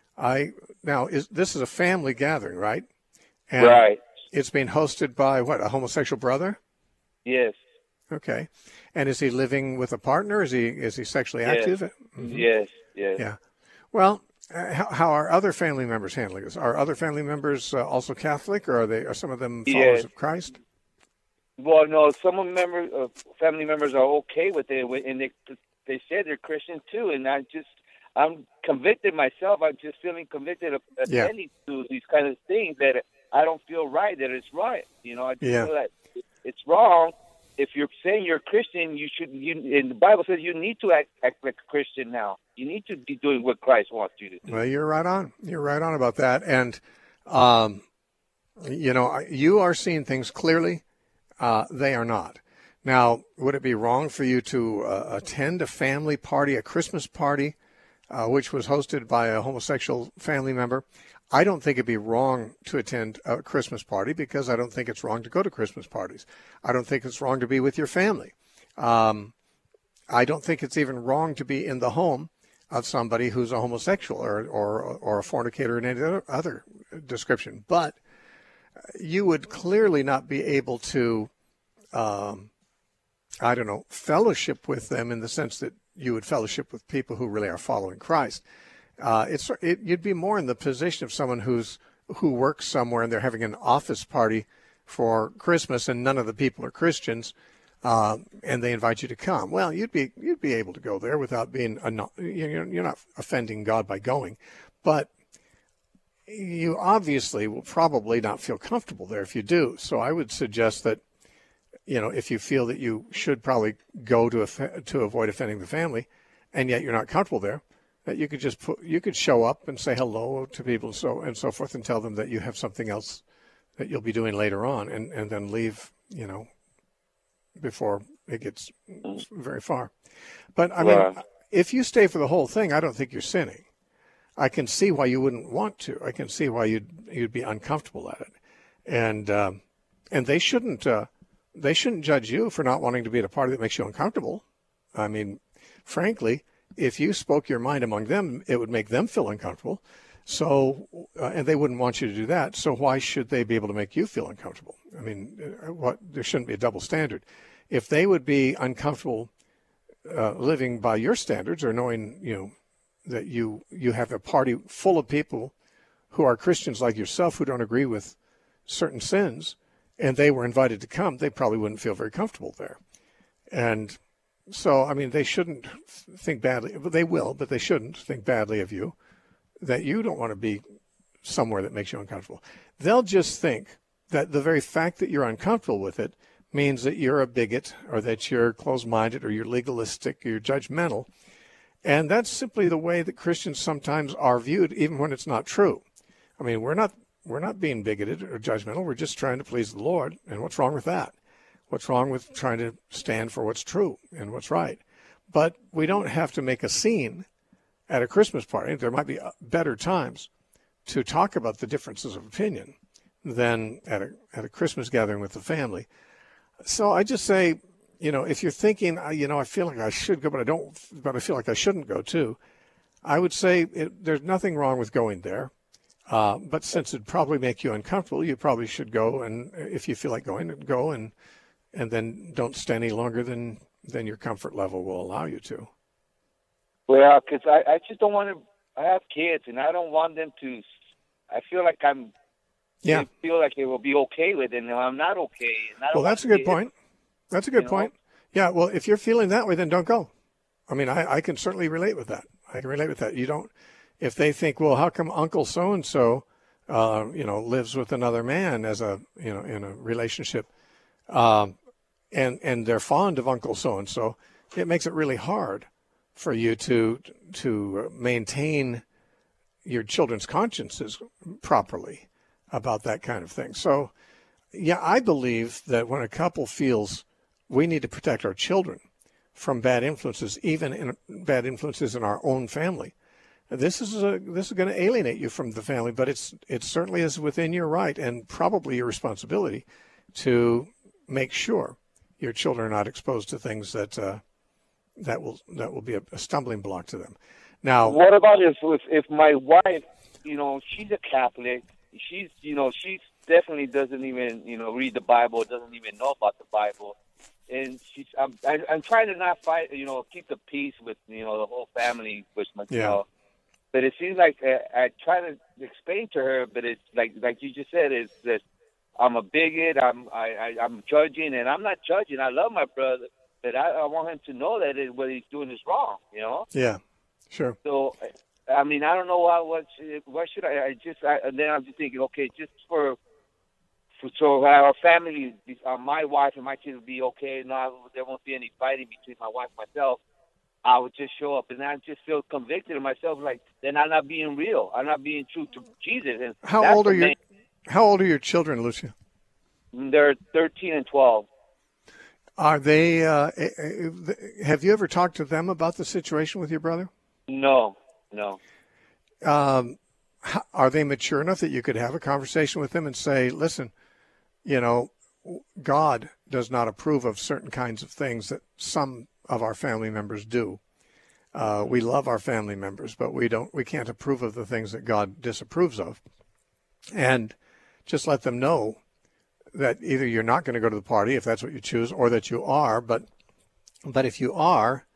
I now is this is a family gathering, right? And right. It's being hosted by what, a homosexual brother? Yes. Okay. And is he living with a partner? Is he is he sexually yes. active? Mm-hmm. Yes. Yes. Yeah. Well, uh, how, how are other family members handling this? Are other family members uh, also Catholic, or are they are some of them followers yes. of Christ? Well, no, some of members, uh, family members are okay with it, and they they say they're Christian too. And I just, I'm convicted myself. I'm just feeling convicted of attending yeah. to these kind of things that I don't feel right. That it's right, you know. I just yeah. feel that it's wrong. If you're saying you're a Christian, you should. You, and the Bible says you need to act, act like a Christian now. You need to be doing what Christ wants you to do. Well, you're right on. You're right on about that. And, um, you know, you are seeing things clearly. Uh, they are not. Now, would it be wrong for you to uh, attend a family party, a Christmas party, uh, which was hosted by a homosexual family member? I don't think it'd be wrong to attend a Christmas party because I don't think it's wrong to go to Christmas parties. I don't think it's wrong to be with your family. Um, I don't think it's even wrong to be in the home of somebody who's a homosexual or, or, or a fornicator in any other description. But you would clearly not be able to, um, I don't know, fellowship with them in the sense that you would fellowship with people who really are following Christ. Uh, it's it, you'd be more in the position of someone who's who works somewhere and they're having an office party for Christmas and none of the people are Christians, uh, and they invite you to come. Well, you'd be you'd be able to go there without being a, you're not offending God by going, but you obviously will probably not feel comfortable there if you do. So I would suggest that, you know, if you feel that you should probably go to to avoid offending the family, and yet you're not comfortable there, that you could just put, you could show up and say hello to people and so and so forth, and tell them that you have something else that you'll be doing later on, and, and then leave, you know, before it gets very far. But I mean, wow. If you stay for the whole thing, I don't think you're sinning. I can see why you wouldn't want to. I can see why you'd you'd be uncomfortable at it. and um, and they shouldn't uh, they shouldn't judge you for not wanting to be at a party that makes you uncomfortable. I mean, frankly, if you spoke your mind among them, it would make them feel uncomfortable. So, uh, and they wouldn't want you to do that. So why should they be able to make you feel uncomfortable? I mean, what, there shouldn't be a double standard. If they would be uncomfortable uh, living by your standards, or knowing, you know, that you, you have a party full of people who are Christians like yourself, who don't agree with certain sins, and they were invited to come, they probably wouldn't feel very comfortable there. And so, I mean, they shouldn't think badly, but they will, but they shouldn't think badly of you, that you don't want to be somewhere that makes you uncomfortable. They'll just think that the very fact that you're uncomfortable with it means that you're a bigot, or that you're closed-minded, or you're legalistic, or you're judgmental. And that's simply the way that Christians sometimes are viewed, even when it's not true. I mean, we're not we're not being bigoted or judgmental. We're just trying to please the Lord. And what's wrong with that? What's wrong with trying to stand for what's true and what's right? But we don't have to make a scene at a Christmas party. There might be better times to talk about the differences of opinion than at a at a Christmas gathering with the family. So I just say, you know, if you're thinking, you know, I feel like I should go, but I don't, but I feel like I shouldn't go too, I would say it, there's nothing wrong with going there. Uh, but since it'd probably make you uncomfortable, you probably should go. And if you feel like going, go and and then don't stay any longer than, than your comfort level will allow you to. Well, because I, I just don't want to. I have kids, and I don't want them to. I feel like I'm. Yeah. I feel like they will be okay with it, and I'm not okay. And I don't well, that's a good it. point. That's a good you point. Know? Yeah. Well, if you're feeling that way, then don't go. I mean, I, I can certainly relate with that. I can relate with that. You don't. If they think, well, how come Uncle so and so, uh, you know, lives with another man as a, you know, in a relationship, um, and and they're fond of Uncle so and so, it makes it really hard for you to to maintain your children's consciences properly about that kind of thing. So, yeah, I believe that when a couple feels we need to protect our children from bad influences, even in bad influences in our own family, this is a, this is going to alienate you from the family. But it's it certainly is within your right and probably your responsibility to make sure your children are not exposed to things that. Uh, That will that will be a, a stumbling block to them. Now, what about if, if if my wife, you know, she's a Catholic, she's you know she definitely doesn't even you know read the Bible, doesn't even know about the Bible, and she's I'm I, I'm trying to not fight, you know, keep the peace with you know the whole family with myself. Yeah. But it seems like I, I try to explain to her, but it's like like you just said, is that I'm a bigot, I'm I, I I'm judging, and I'm not judging. I love my brother. But I, I want him to know that it, what he's doing is wrong, you know? Yeah, sure. So, I mean, I don't know why, what, what should I, I just, I, and then I'm just thinking, okay, just for, for so our family, uh, my wife and my kids will be okay, not, there won't be any fighting between my wife and myself, I would just show up, and I just feel convicted of myself, like, then I'm not being real, I'm not being true to Jesus. And how old are your, main, how old are your children, Lucia? They're thirteen and twelve. Are they, uh, have you ever talked to them about the situation with your brother? No, no. Um, are they mature enough that you could have a conversation with them and say, listen, you know, God does not approve of certain kinds of things that some of our family members do. Uh, we love our family members, but we don't, we can't approve of the things that God disapproves of. And just let them know that either you're not going to go to the party if that's what you choose, or that you are. But but if you are,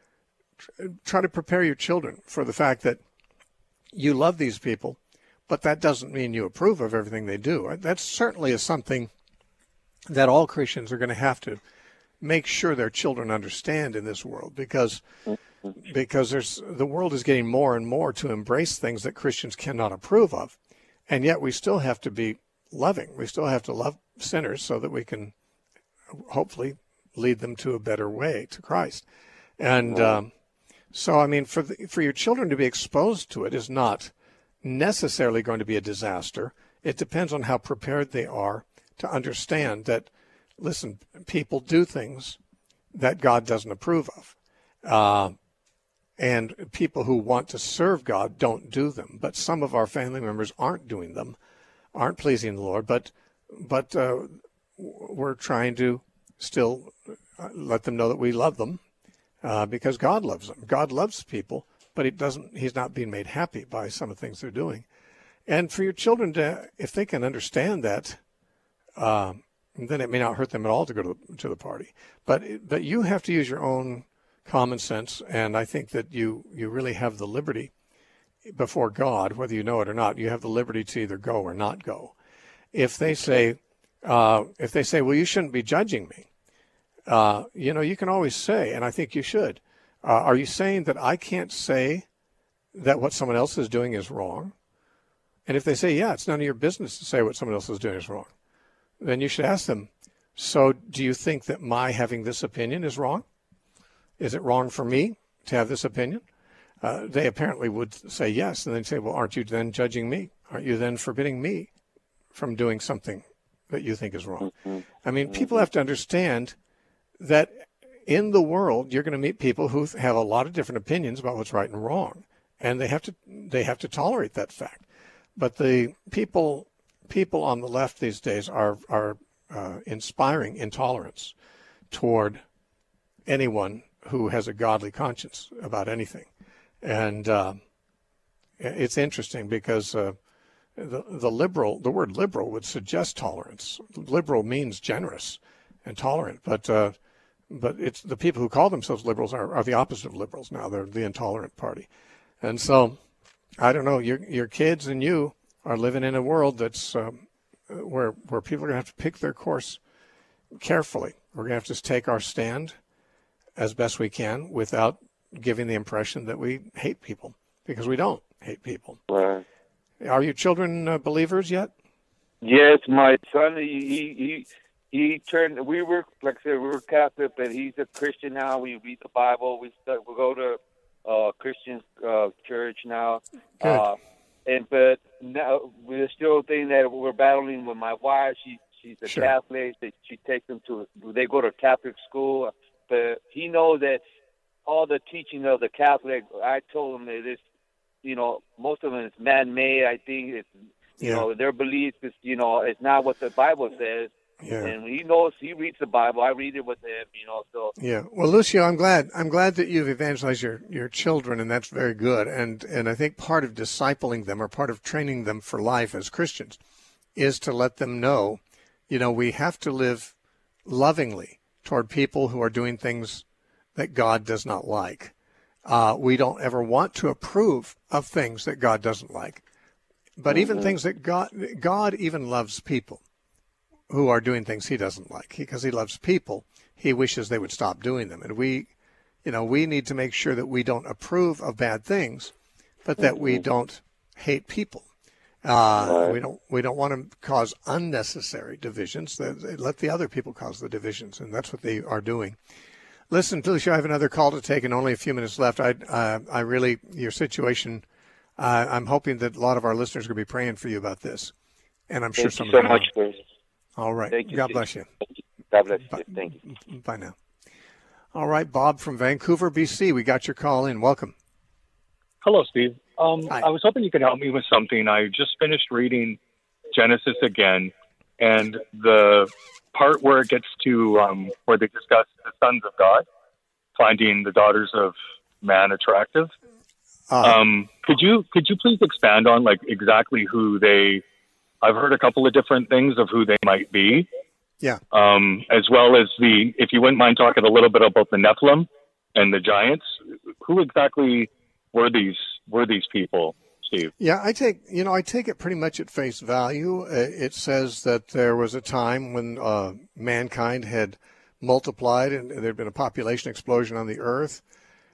try to prepare your children for the fact that you love these people, but that doesn't mean you approve of everything they do. That certainly is something that all Christians are going to have to make sure their children understand in this world, because because there's the world is getting more and more to embrace things that Christians cannot approve of, and yet we still have to be loving. We still have to love sinners so that we can hopefully lead them to a better way to Christ. And um, so, I mean, for the, for your children to be exposed to it is not necessarily going to be a disaster. It depends on how prepared they are to understand that, listen, people do things that God doesn't approve of. Uh, and people who want to serve God don't do them. But some of our family members aren't doing them, aren't pleasing the Lord, but but uh, we're trying to still let them know that we love them uh, because God loves them. God loves people, but he doesn't. He's not being made happy by some of the things they're doing. And for your children to, if they can understand that, uh, then it may not hurt them at all to go to the, to the party. But but you have to use your own common sense, and I think that you you really have the liberty before God, whether you know it or not. You have the liberty to either go or not go. If they say, uh, if they say, well, you shouldn't be judging me, uh, you know, you can always say, and I think you should. Uh, are you saying that I can't say that what someone else is doing is wrong? And if they say, yeah, it's none of your business to say what someone else is doing is wrong, then you should ask them, so do you think that my having this opinion is wrong? Is it wrong for me to have this opinion? Uh, they apparently would say yes, and then say, well, aren't you then judging me? Aren't you then forbidding me from doing something that you think is wrong? I mean, people have to understand that in the world, you're going to meet people who have a lot of different opinions about what's right and wrong, and they have to they have to tolerate that fact. But the people people on the left these days are are uh, inspiring intolerance toward anyone who has a godly conscience about anything. And uh, it's interesting because uh, the, the liberal, the word liberal would suggest tolerance. Liberal means generous and tolerant, but uh, but it's the people who call themselves liberals are, are the opposite of liberals now. They're the intolerant party. And so, I don't know, your your kids and you are living in a world that's um, where where people are going to have to pick their course carefully. We're going to have to take our stand as best we can without giving the impression that we hate people, because we don't hate people. Right. Are your children uh, believers yet? Yes, my son, he, he he turned, we were, like I said, we were Catholic, but he's a Christian now. We read the Bible. We start, we go to uh, Christian uh, church now. Good. Uh, and but now we're still a thing that we're battling with my wife. She she's a Sure. Catholic. She, she takes them to, they go to Catholic school. But he knows that all the teaching of the Catholic, I told him that it's, you know, most of them is man-made. I think it's, you Yeah. know, their beliefs is, you know, it's not what the Bible says. Yeah. And he knows, he reads the Bible. I read it with him, you know, so. Yeah. Well, Lucio, I'm glad. I'm glad that you've evangelized your, your children, and that's very good. And and I think part of discipling them, or part of training them for life as Christians, is to let them know, you know, we have to live lovingly toward people who are doing things that God does not like. Uh, we don't ever want to approve of things that God doesn't like. But even things that God, God even loves people who are doing things he doesn't like. Because he loves people, he wishes they would stop doing them. And we, you know, we need to make sure that we don't approve of bad things, but that we don't hate people. Uh, we don't we don't want to cause unnecessary divisions. Let the other people cause the divisions, and that's what they are doing. Listen, Lucio, I have another call to take, and only a few minutes left. I uh, I really, your situation, uh, I'm hoping that a lot of our listeners are going to be praying for you about this, and I'm sure Thank some you so of them much, are. Chris. All right. Thank you, God Steve. bless you. God bless Bye. you. Thank you. Bye now. All right, Bob from Vancouver, B C. We got your call in. Welcome. Hello, Steve. Um, Hi. I was hoping you could help me with something. I just finished reading Genesis again, and the part where it gets to um, where they discuss the sons of God, finding the daughters of man attractive. Uh, Um, could you could you please expand on like exactly who they? I've heard a couple of different things of who they might be. Yeah. Um, as well as the, if you wouldn't mind talking a little bit about the Nephilim and the giants, who exactly were these were these people, Steve? Yeah, I take you know I take it pretty much at face value. Uh, It says that there was a time when uh, mankind had multiplied and there had been a population explosion on the earth.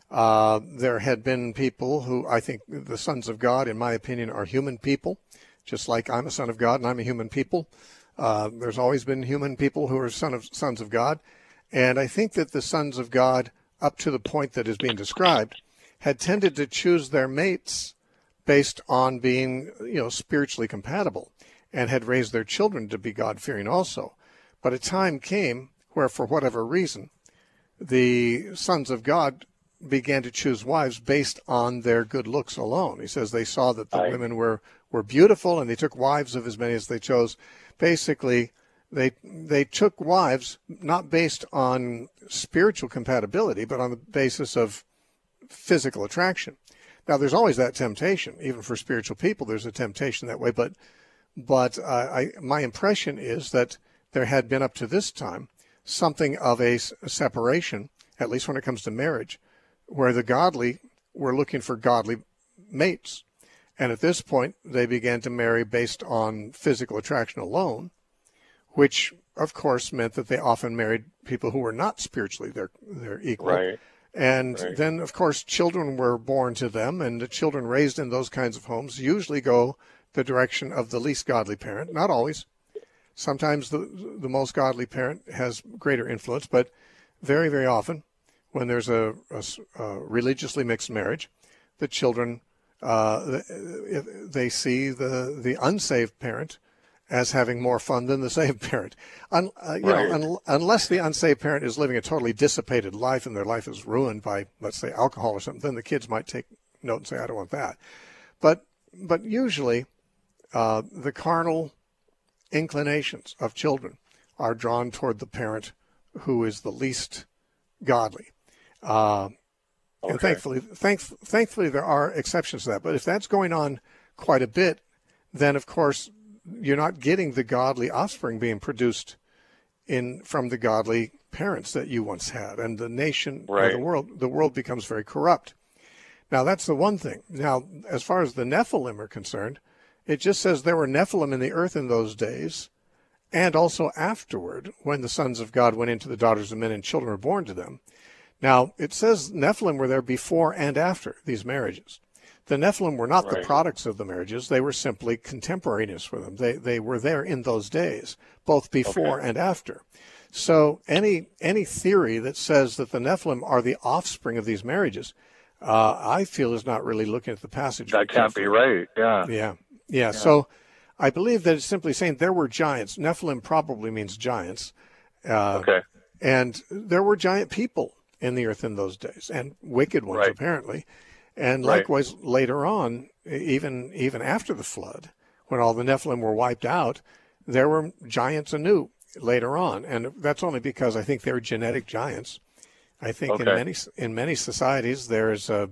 Uh, there had been people who, I think the sons of God, in my opinion, are human people, just like I'm a son of God and I'm a human people. Uh, there's always been human people who are son of sons of God. And I think that the sons of God, up to the point that is being described, had tended to choose their mates based on being, you know, spiritually compatible, and had raised their children to be God-fearing also. But a time came where, for whatever reason, the sons of God began to choose wives based on their good looks alone. He says they saw that the Right. women were, were beautiful, and they took wives of as many as they chose. Basically, they they took wives not based on spiritual compatibility, but on the basis of physical attraction. Now, there's always that temptation, even for spiritual people. There's a temptation that way, but but uh, I, my impression is that there had been up to this time something of a, a separation, at least when it comes to marriage, where the godly were looking for godly mates. And at this point, they began to marry based on physical attraction alone, which, of course, meant that they often married people who were not spiritually their, their equal. Right. And right. then, of course, children were born to them, and the children raised in those kinds of homes usually go the direction of the least godly parent. Not always. Sometimes the the most godly parent has greater influence, but very, very often, when there's a, a, a religiously mixed marriage, the children, uh, they see the, the unsaved parent as having more fun than the saved parent. Un, uh, you right. know, un, unless the unsaved parent is living a totally dissipated life and their life is ruined by, let's say, alcohol or something, then the kids might take note and say, I don't want that. But, but usually, uh, the carnal inclinations of children are drawn toward the parent who is the least godly. Uh, okay. And thankfully, thank, thankfully, there are exceptions to that. But if that's going on quite a bit, then, of course, you're not getting the godly offspring being produced in from the godly parents that you once had. And the nation, right. or the world, the world becomes very corrupt. Now, that's the one thing. Now, as far as the Nephilim are concerned, it just says there were Nephilim in the earth in those days, and also afterward, when the sons of God went into the daughters of men and children were born to them. Now, it says Nephilim were there before and after these marriages. The Nephilim were not right. the products of the marriages. They were simply contemporaneous with them. They they were there in those days, both before okay. and after. So any any theory that says that the Nephilim are the offspring of these marriages, uh, I feel is not really looking at the passage. That can't be right, yeah. Yeah. Yeah, yeah. So I believe that it's simply saying there were giants. Nephilim probably means giants. Uh, okay. And there were giant people in the earth in those days, and wicked ones, right. apparently. And right. likewise, later on, even even after the flood, when all the Nephilim were wiped out, there were giants anew later on. And that's only because I think they're genetic giants. I think okay. in many in many societies, there's a,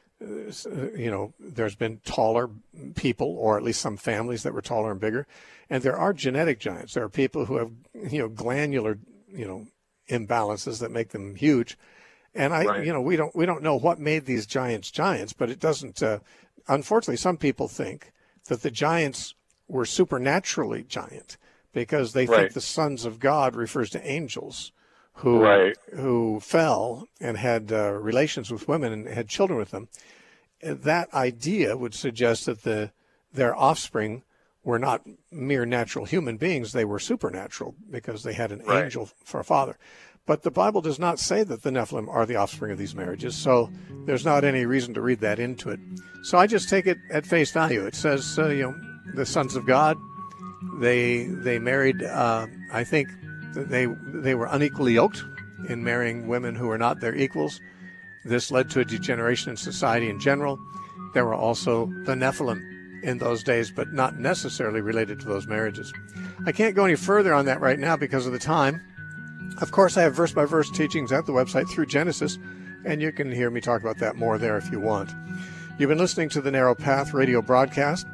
you know, there's been taller people, or at least some families that were taller and bigger. And there are genetic giants. There are people who have, you know, glandular, you know, imbalances that make them huge. And I, right. you know, we don't we don't know what made these giants giants, but it doesn't. Uh, unfortunately, some people think that the giants were supernaturally giant because they right. think the sons of God refers to angels who right. who fell and had uh, relations with women and had children with them. That idea would suggest that the their offspring were not mere natural human beings; they were supernatural because they had an right. angel for a father. But the Bible does not say that the Nephilim are the offspring of these marriages, so there's not any reason to read that into it. So I just take it at face value. It says, uh, you know, the sons of God, they they married. Uh, I think they they were unequally yoked in marrying women who were not their equals. This led to a degeneration in society in general. There were also the Nephilim in those days, but not necessarily related to those marriages. I can't go any further on that right now because of the time. Of course, I have verse-by-verse teachings at the website through Genesis, and you can hear me talk about that more there if you want. You've been listening to the Narrow Path radio broadcast.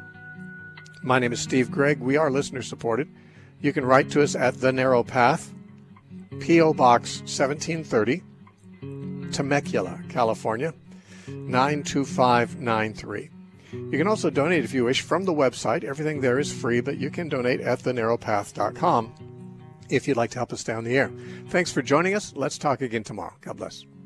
My name is Steve Gregg. We are listener-supported. You can write to us at The Narrow Path, P O. Box seventeen thirty, Temecula, California, nine two five nine three. You can also donate if you wish from the website. Everything there is free, but you can donate at the narrow path dot com if you'd like to help us stay on the air. Thanks for joining us. Let's talk again tomorrow. God bless.